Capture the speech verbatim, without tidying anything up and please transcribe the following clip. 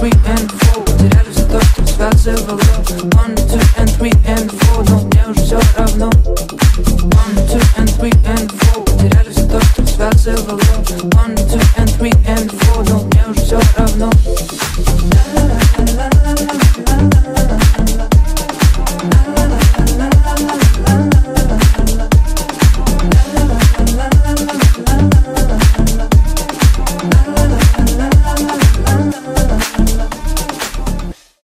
three and four. Потеряли все то, что связывало. One, two and three and four. Но мне уже все равно.